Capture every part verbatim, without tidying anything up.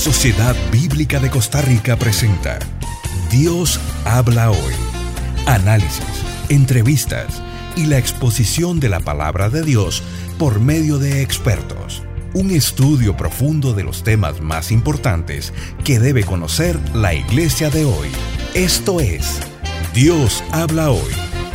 Sociedad Bíblica de Costa Rica presenta Dios habla hoy. Análisis, entrevistas y la exposición de la palabra de Dios por medio de expertos. Un estudio profundo de los temas más importantes que debe conocer la iglesia de hoy. Esto es Dios habla hoy.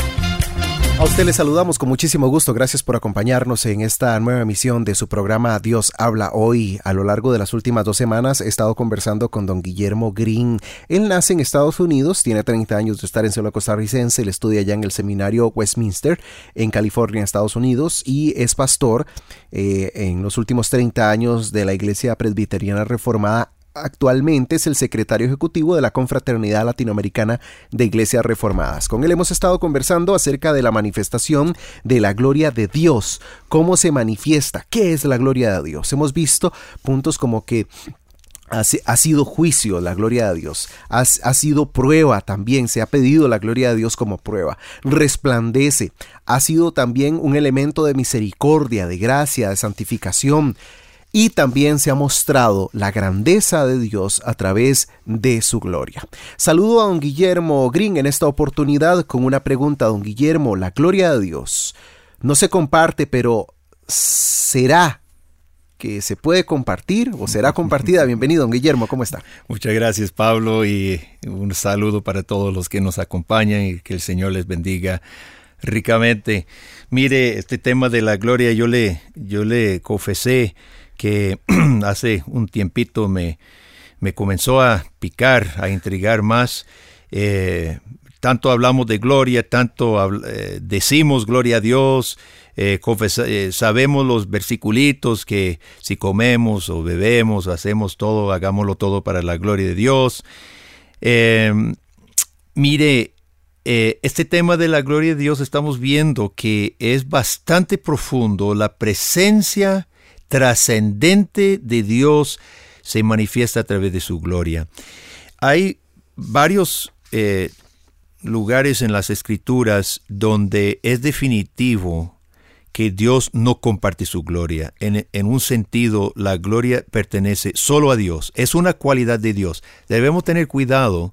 A usted le saludamos con muchísimo gusto. Gracias por acompañarnos en esta nueva emisión de su programa Dios habla hoy. A lo largo de las últimas dos semanas he estado conversando con don Guillermo Green. Él nace en Estados Unidos, tiene treinta años de estar en suelo costarricense. Él estudia allá en el seminario Westminster en California, Estados Unidos, y es pastor eh, en los últimos treinta años de la Iglesia Presbiteriana Reformada. Actualmente es el secretario ejecutivo de la Confraternidad Latinoamericana de Iglesias Reformadas. Con él hemos estado conversando acerca de la manifestación de la gloria de Dios. ¿Cómo se manifiesta? ¿Qué es la gloria de Dios? Hemos visto puntos como que ha, ha sido juicio la gloria de Dios. Ha, ha sido prueba también. Se ha pedido la gloria de Dios como prueba. Resplandece. Ha sido también un elemento de misericordia, de gracia, de santificación. Y también se ha mostrado la grandeza de Dios a través de su gloria. Saludo a don Guillermo Green en esta oportunidad con una pregunta. Don Guillermo, la gloria de Dios no se comparte, pero ¿será que se puede compartir o será compartida? Bienvenido, don Guillermo, ¿cómo está? Muchas gracias, Pablo, y un saludo para todos los que nos acompañan y que el Señor les bendiga ricamente. Mire, este tema de la gloria, yo le, yo le confesé que hace un tiempito me, me comenzó a picar, a intrigar más. Eh, tanto hablamos de gloria, tanto eh, decimos gloria a Dios, eh, confesa, eh, sabemos los versiculitos que si comemos o bebemos, hacemos todo, hagámoslo todo para la gloria de Dios. Eh, mire, eh, este tema de la gloria de Dios estamos viendo que es bastante profundo. La presencia trascendente de Dios se manifiesta a través de su gloria. Hay varios eh, lugares en las Escrituras donde es definitivo que Dios no comparte su gloria. En, en un sentido, la gloria pertenece solo a Dios. Es una cualidad de Dios. Debemos tener cuidado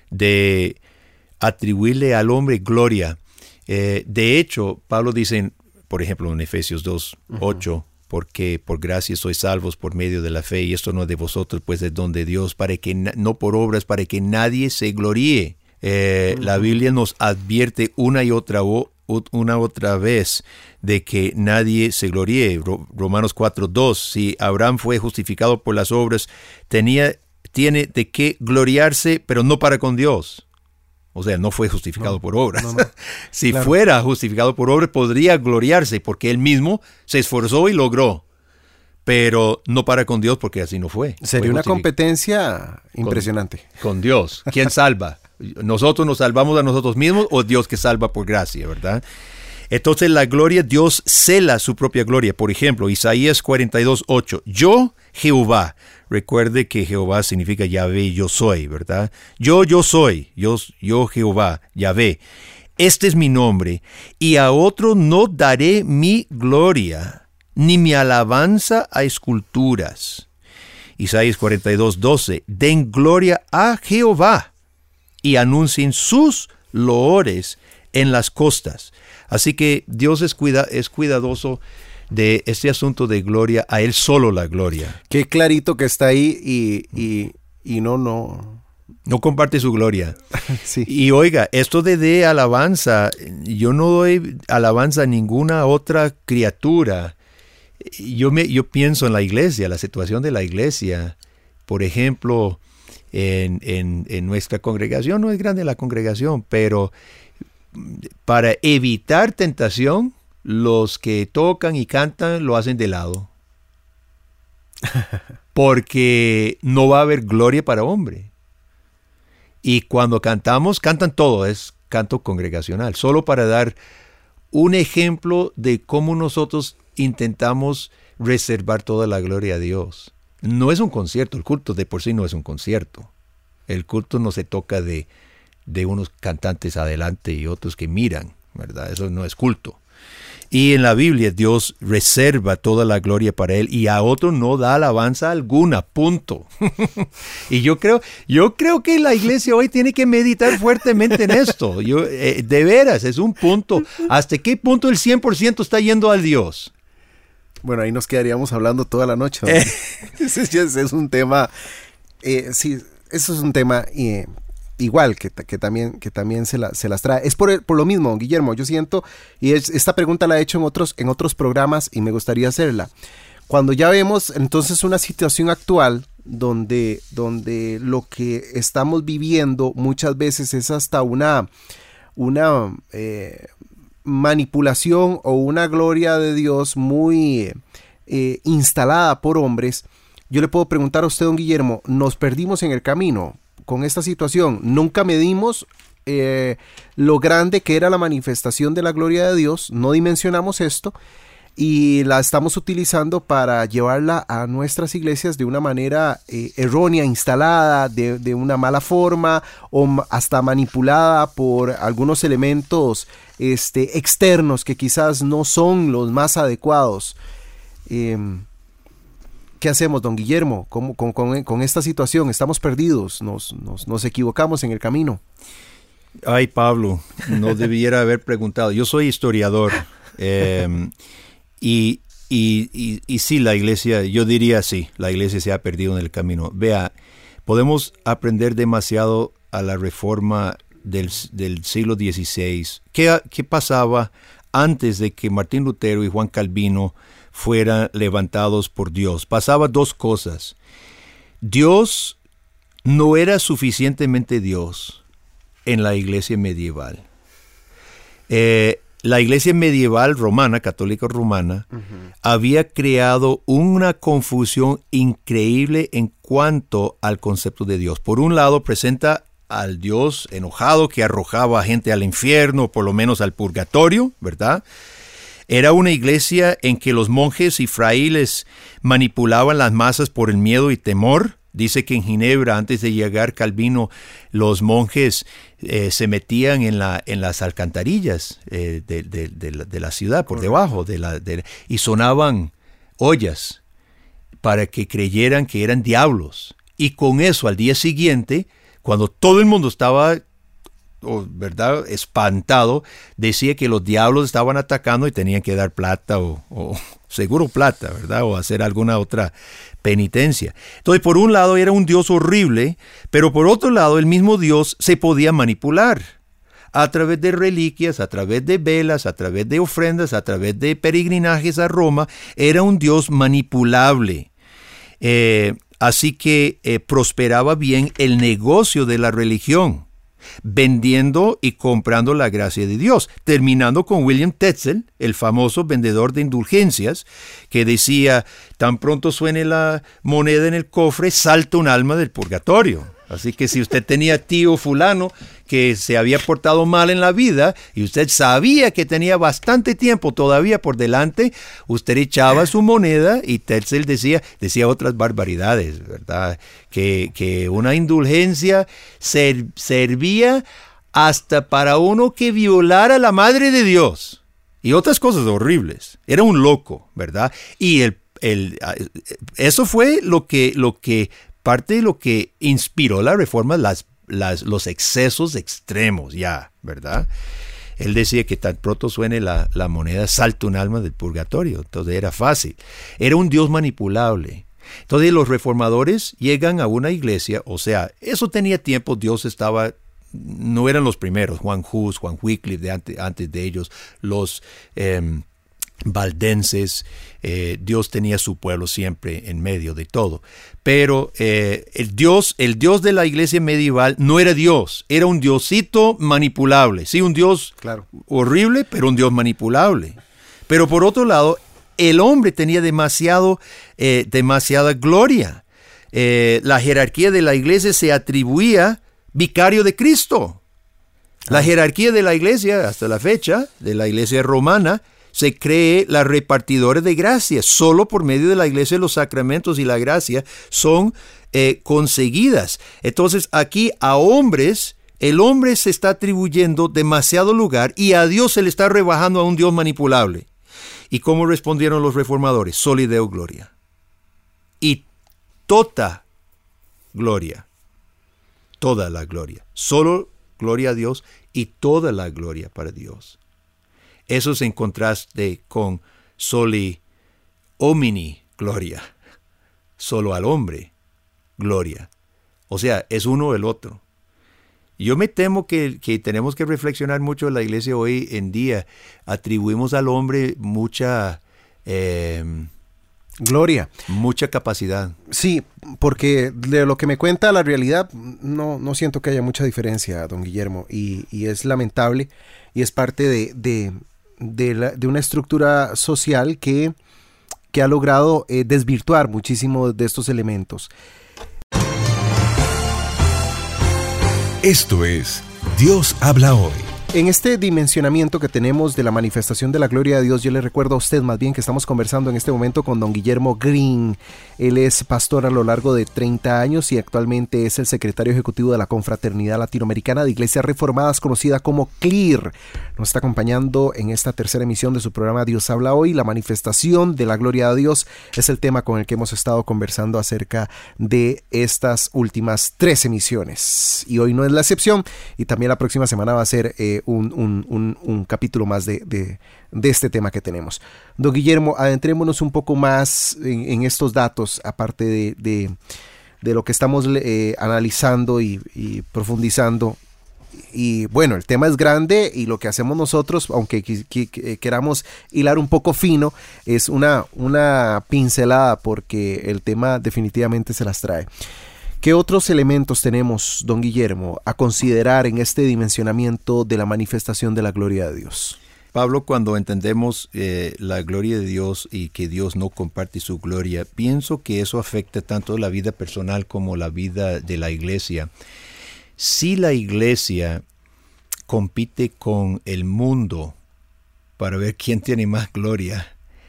de atribuirle al hombre gloria. Eh, de hecho, Pablo dice, por ejemplo, en Efesios dos, ocho, uh-huh. porque por gracia sois salvos por medio de la fe, y esto no es de vosotros, pues es don de Dios, para que na- no por obras, para que nadie se gloríe. Eh, uh-huh. La Biblia nos advierte una y otra o, una otra vez de que nadie se gloríe. Ro- Romanos cuatro, dos, si Abraham fue justificado por las obras, tenía, tiene de qué gloriarse, pero no para con Dios. O sea, no fue justificado no, por obras. No, no. Si claro. fuera justificado por obras, podría gloriarse, porque él mismo se esforzó y logró. Pero no para con Dios, porque así no fue. Sería fue una competencia impresionante. Con, con Dios. ¿Quién salva? ¿Nosotros nos salvamos a nosotros mismos o Dios que salva por gracia, verdad? Entonces la gloria, Dios cela su propia gloria. Por ejemplo, Isaías cuarenta y dos, ocho. Yo, Jehová. Recuerde que Jehová significa Yahvé, yo soy, ¿verdad? Yo, yo soy, yo, yo Jehová, Yahvé. Este es mi nombre, y a otro no daré mi gloria, ni mi alabanza a esculturas. Isaías cuarenta y dos, doce. Den gloria a Jehová, y anuncien sus loores en las costas. Así que Dios es, cuida, es cuidadoso de este asunto de gloria, a Él solo la gloria. Qué clarito que está ahí y, y, y no, no... No comparte su gloria. Sí. Y oiga, esto de, de alabanza, yo no doy alabanza a ninguna otra criatura. Yo, me, yo pienso en la iglesia, la situación de la iglesia. Por ejemplo, en, en, en nuestra congregación, no es grande la congregación, pero para evitar tentación, los que tocan y cantan lo hacen de lado. Porque no va a haber gloria para hombre. Y cuando cantamos, cantan todo, es canto congregacional. Solo para dar un ejemplo de cómo nosotros intentamos reservar toda la gloria a Dios. No es un concierto, el culto de por sí no es un concierto. El culto no se toca de, de unos cantantes adelante y otros que miran, ¿verdad? Eso no es culto. Y en la Biblia Dios reserva toda la gloria para Él y a otro no da alabanza alguna, punto. Y yo creo, yo creo que la iglesia hoy tiene que meditar fuertemente en esto. Yo, eh, de veras, es un punto. ¿Hasta qué punto el cien por ciento está yendo al Dios? Bueno, ahí nos quedaríamos hablando toda la noche. ¿No? ese, ese es un tema, eh, sí, eso es un tema... Eh, igual, que, que también, que también se, la, se las trae. Es por, por lo mismo, Guillermo, yo siento, y es, esta pregunta la he hecho en otros, en otros programas y me gustaría hacerla. Cuando ya vemos entonces una situación actual donde, donde lo que estamos viviendo muchas veces es hasta una, una eh, manipulación o una gloria de Dios muy eh, instalada por hombres, yo le puedo preguntar a usted, don Guillermo, ¿nos perdimos en el camino con esta situación? Nunca medimos eh, lo grande que era la manifestación de la gloria de Dios, no dimensionamos esto y la estamos utilizando para llevarla a nuestras iglesias de una manera eh, errónea, instalada, de, de una mala forma o hasta manipulada por algunos elementos este, externos que quizás no son los más adecuados. Eh, ¿Qué hacemos, don Guillermo, con, con, con, con esta situación? Estamos perdidos, nos, nos, nos equivocamos en el camino. Ay, Pablo, no debiera haber preguntado. Yo soy historiador eh, y, y, y, y sí, la iglesia, yo diría sí, la iglesia se ha perdido en el camino. Vea, podemos aprender demasiado a la reforma del, del siglo dieciséis. ¿Qué, qué pasaba antes de que Martín Lutero y Juan Calvino fueran levantados por Dios? Pasaba dos cosas. Dios no era suficientemente Dios en la iglesia medieval. Eh, la iglesia medieval romana, católica romana, uh-huh. había creado una confusión increíble en cuanto al concepto de Dios. Por un lado, presenta al Dios enojado que arrojaba a gente al infierno, por lo menos al purgatorio, ¿verdad? Era una iglesia en que los monjes y frailes manipulaban las masas por el miedo y temor. Dice que en Ginebra, antes de llegar Calvino, los monjes eh, se metían en, la, en las alcantarillas eh, de, de, de, la, de la ciudad, por debajo, de la, de, y sonaban ollas para que creyeran que eran diablos. Y con eso, al día siguiente, cuando todo el mundo estaba... o verdad espantado, decía que los diablos estaban atacando y tenían que dar plata o, o seguro plata, ¿verdad? O hacer alguna otra penitencia. Entonces, por un lado era un Dios horrible, pero por otro lado el mismo Dios se podía manipular a través de reliquias, a través de velas, a través de ofrendas, a través de peregrinajes a Roma. Era un Dios manipulable. Eh, así que eh, prosperaba bien el negocio de la religión, vendiendo y comprando la gracia de Dios, terminando con William Tetzel, el famoso vendedor de indulgencias, que decía, tan pronto suene la moneda en el cofre, salta un alma del purgatorio. Así que si usted tenía tío fulano que se había portado mal en la vida y usted sabía que tenía bastante tiempo todavía por delante, usted echaba su moneda y Tetzel decía, decía otras barbaridades, ¿verdad? Que, que una indulgencia ser, servía hasta para uno que violara a la Madre de Dios y otras cosas horribles. Era un loco, ¿verdad? Y el, el, eso fue lo que... Lo que parte de lo que inspiró la reforma, las, las, los excesos extremos ya, ¿verdad? Él decía que tan pronto suene la, la moneda, salta un alma del purgatorio. Entonces era fácil. Era un Dios manipulable. Entonces los reformadores llegan a una iglesia, o sea, eso tenía tiempo, Dios estaba, no eran los primeros, Juan Hus, Juan Wycliffe, de antes, antes de ellos, los... Eh, valdenses, eh, Dios tenía su pueblo siempre en medio de todo. Pero eh, el Dios, el Dios de la iglesia medieval no era Dios, era un diosito manipulable. Sí, un Dios claro. horrible, pero un Dios manipulable. Pero por otro lado, el hombre tenía demasiado, eh, demasiada gloria. Eh, la jerarquía de la iglesia se atribuía vicario de Cristo. La jerarquía de la iglesia, hasta la fecha, de la iglesia romana, se cree la repartidora de gracia. Solo por medio de la iglesia los sacramentos y la gracia son eh, conseguidas. Entonces aquí a hombres, el hombre se está atribuyendo demasiado lugar y a Dios se le está rebajando a un Dios manipulable. ¿Y cómo respondieron los reformadores? Soli Deo gloria. Y toda gloria. Toda la gloria. Solo gloria a Dios y toda la gloria para Dios. Eso es en contraste con soli homini gloria. Solo al hombre gloria. O sea, es uno el otro. Yo me temo que, que tenemos que reflexionar mucho en la iglesia hoy en día. Atribuimos al hombre mucha eh, gloria. Mucha capacidad. Sí, porque de lo que me cuenta la realidad, no, no siento que haya mucha diferencia, don Guillermo. Y, y es lamentable y es parte de, de, de, la, de una estructura social que, que ha logrado eh, desvirtuar muchísimo de estos elementos. Esto es Dios habla hoy. En este dimensionamiento que tenemos de la manifestación de la gloria de Dios, yo le recuerdo a usted más bien que estamos conversando en este momento con don Guillermo Green. Él es pastor a lo largo de treinta años y actualmente es el secretario ejecutivo de la Confraternidad Latinoamericana de Iglesias Reformadas, conocida como C L I R. Nos está acompañando en esta tercera emisión de su programa Dios habla hoy. La manifestación de la gloria de Dios es el tema con el que hemos estado conversando acerca de estas últimas tres emisiones. Y hoy no es la excepción y también la próxima semana va a ser eh, Un, un, un, un capítulo más de, de, de este tema que tenemos. Don Guillermo, adentrémonos un poco más en, en estos datos, aparte de, de, de lo que estamos eh, analizando y, y profundizando. Y bueno, el tema es grande y lo que hacemos nosotros, aunque qu- qu- queramos hilar un poco fino, es una, una pincelada porque el tema definitivamente se las trae. ¿Qué otros elementos tenemos, don Guillermo, a considerar en este dimensionamiento de la manifestación de la gloria de Dios? Pablo, cuando entendemos eh, la gloria de Dios y que Dios no comparte su gloria, pienso que eso afecta tanto la vida personal como la vida de la iglesia. Si la iglesia compite con el mundo para ver quién tiene más gloria,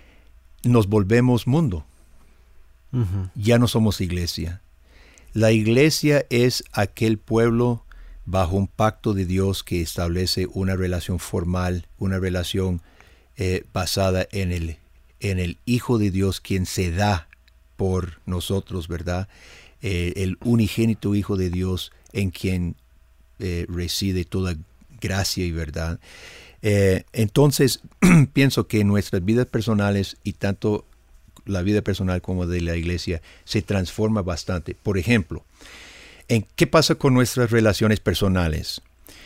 nos volvemos mundo. Uh-huh. Ya no somos iglesia. La iglesia es aquel pueblo bajo un pacto de Dios que establece una relación formal, una relación eh, basada en el, en el Hijo de Dios, quien se da por nosotros, ¿verdad? Eh, el unigénito Hijo de Dios en quien eh, reside toda gracia y verdad. Eh, entonces, pienso que en nuestras vidas personales y tanto la vida personal como de la iglesia se transforma bastante. Por ejemplo, ¿en qué pasa con nuestras relaciones personales?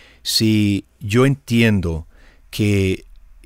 Si yo entiendo que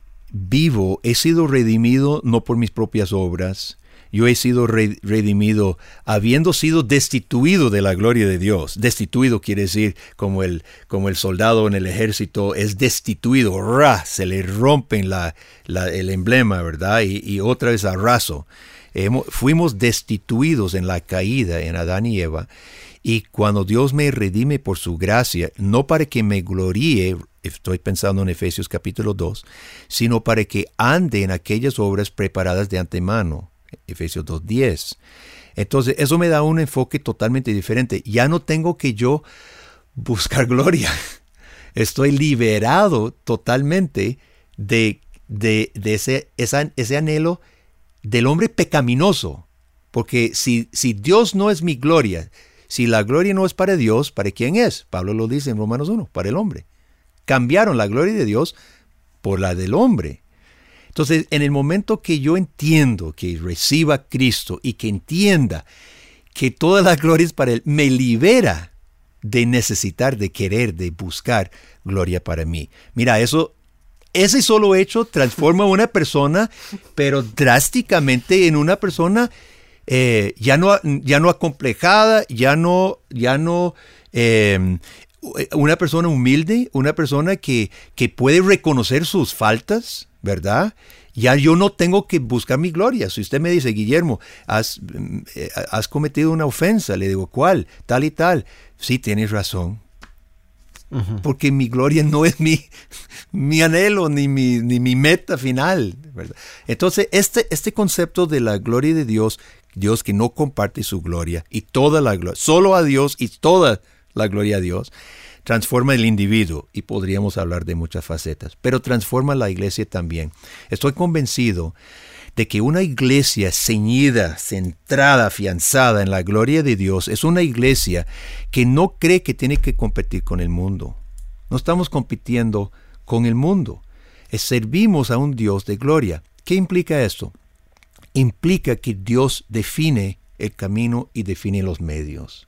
vivo, he sido redimido no por mis propias obras, yo he sido re- redimido habiendo sido destituido de la gloria de Dios. Destituido quiere decir como el, como el soldado en el ejército es destituido, ¡ra! Se le rompen la, la, el emblema, ¿verdad? Y, y otra vez arraso. Hemos, fuimos destituidos en la caída en Adán y Eva. Y cuando Dios me redime por su gracia, no para que me gloríe, estoy pensando en Efesios capítulo dos, sino para que ande en aquellas obras preparadas de antemano. Efesios dos diez. Entonces, eso me da un enfoque totalmente diferente. Ya no tengo que yo buscar gloria. Estoy liberado totalmente de, de, de ese, esa, ese anhelo del hombre pecaminoso. Porque si, si Dios no es mi gloria, si la gloria no es para Dios, ¿para quién es? Pablo lo dice en Romanos uno, para el hombre. Cambiaron la gloria de Dios por la del hombre. Entonces, en el momento que yo entiendo que reciba a Cristo y que entienda que toda la gloria es para Él, me libera de necesitar, de querer, de buscar gloria para mí. Mira, eso, ese solo hecho transforma a una persona, pero drásticamente en una persona eh, ya no, ya no acomplejada, ya no, ya no eh, una persona humilde, una persona que, que puede reconocer sus faltas, ¿verdad? Ya yo no tengo que buscar mi gloria. Si usted me dice, Guillermo, has, eh, has cometido una ofensa, le digo, ¿cuál? Tal y tal. Sí, tienes razón. Uh-huh. Porque mi gloria no es mi, mi anhelo ni mi, ni mi meta final, ¿verdad? Entonces, este, este concepto de la gloria de Dios, Dios que no comparte su gloria y toda la gloria, solo a Dios y toda la gloria a Dios. transforma el individuo y podríamos hablar de muchas facetas, pero transforma la iglesia también. Estoy convencido de que una iglesia ceñida, centrada, afianzada en la gloria de Dios es una iglesia que no cree que tiene que competir con el mundo. No estamos compitiendo con el mundo. Servimos a un Dios de gloria. ¿Qué implica esto? Implica que Dios define el camino y define los medios.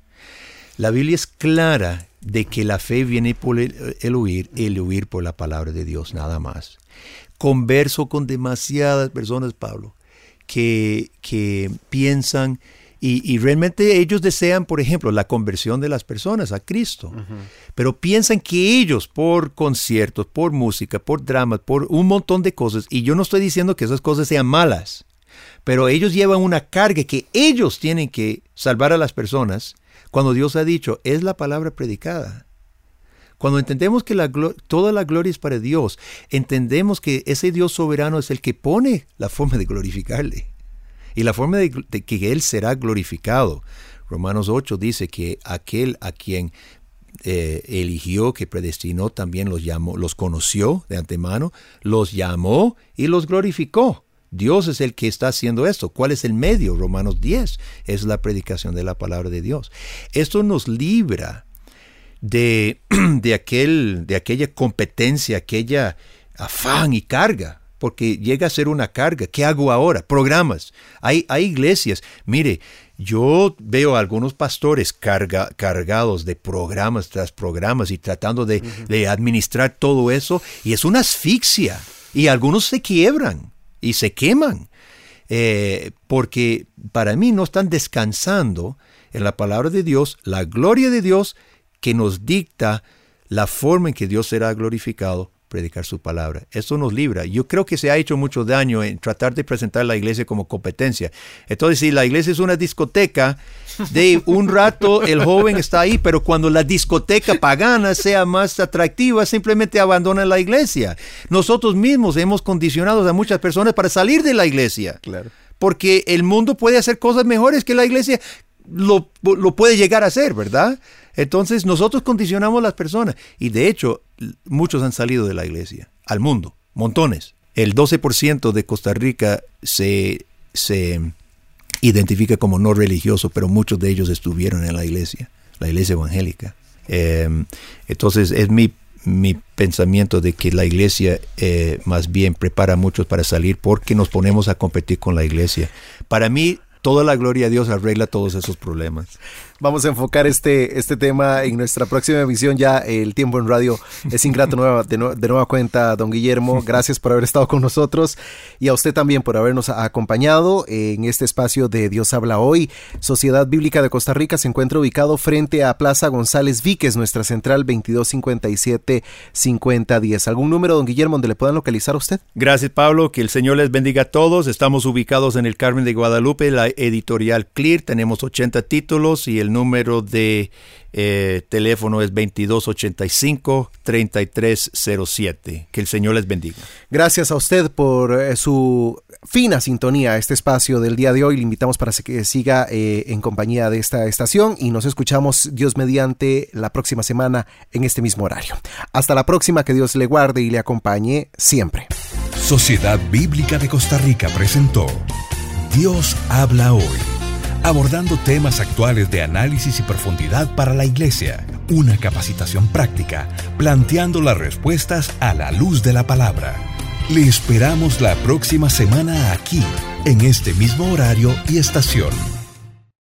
La Biblia es clara de que la fe viene por el, el oír, el oír por la palabra de Dios, nada más. Converso con demasiadas personas, Pablo, que, que piensan y, y realmente ellos desean, por ejemplo, la conversión de las personas a Cristo. Uh-huh. Pero piensan que ellos, por conciertos, por música, por dramas, por un montón de cosas, y yo no estoy diciendo que esas cosas sean malas, pero ellos llevan una carga que ellos tienen que salvar a las personas, cuando Dios ha dicho, es la palabra predicada. Cuando entendemos que la, toda la gloria es para Dios, entendemos que ese Dios soberano es el que pone la forma de glorificarle y la forma de, de que Él será glorificado. Romanos ocho dice que aquel a quien eh, eligió, que predestinó, también los llamó, los conoció de antemano, los llamó y los glorificó. Dios es el que está haciendo esto. ¿Cuál es el medio? Romanos diez es la predicación de la palabra de Dios. Esto nos libra De, de, aquel, de aquella competencia, aquella afán y carga, porque llega a ser una carga. ¿Qué hago ahora? Programas. Hay, hay iglesias. Mire, yo veo a algunos pastores carga, cargados de programas tras programas y tratando de, uh-huh. de administrar todo eso, y es una asfixia. Y algunos se quiebran y se queman, eh, porque para mí no están descansando en la palabra de Dios, la gloria de Dios, que nos dicta la forma en que Dios será glorificado, predicar su palabra. Esto nos libra. Yo creo que se ha hecho mucho daño en tratar de presentar la iglesia como competencia. Entonces, si la iglesia es una discoteca, de un rato el joven está ahí, pero cuando la discoteca pagana sea más atractiva, simplemente abandonan la iglesia. Nosotros mismos hemos condicionado a muchas personas para salir de la iglesia. Claro. Porque el mundo puede hacer cosas mejores que la iglesia lo, lo puede llegar a hacer, ¿verdad? Entonces nosotros condicionamos a las personas y de hecho muchos han salido de la iglesia, al mundo, montones. El doce por ciento de Costa Rica se, se identifica como no religioso, pero muchos de ellos estuvieron en la iglesia, la iglesia evangélica. Eh, entonces es mi, mi pensamiento de que la iglesia eh, más bien prepara a muchos para salir porque nos ponemos a competir con la iglesia. Para mí, toda la gloria a Dios arregla todos esos problemas. Vamos a enfocar este, este tema en nuestra próxima emisión. Ya el tiempo en radio es ingrato nueva, de, no, de nueva cuenta, don Guillermo. Gracias por haber estado con nosotros y a usted también por habernos acompañado en este espacio de Dios Habla Hoy. Sociedad Bíblica de Costa Rica se encuentra ubicado frente a Plaza González Víquez, nuestra central veintidós cincuenta y siete cincuenta diez. ¿Algún número, don Guillermo, donde le puedan localizar a usted? Gracias, Pablo. Que el Señor les bendiga a todos. Estamos ubicados en el Carmen de Guadalupe, la editorial Clear. Tenemos ochenta títulos y el El número de eh, teléfono es veintidós ochenta y cinco, treinta y tres cero siete. Que el Señor les bendiga. Gracias a usted por eh, su fina sintonía a este espacio del día de hoy. Le invitamos para que siga eh, en compañía de esta estación y nos escuchamos, Dios mediante, la próxima semana en este mismo horario. Hasta la próxima, que Dios le guarde y le acompañe siempre. Sociedad Bíblica de Costa Rica presentó Dios Habla Hoy, abordando temas actuales de análisis y profundidad para la iglesia. Una capacitación práctica, planteando las respuestas a la luz de la palabra. Le esperamos la próxima semana aquí, en este mismo horario y estación.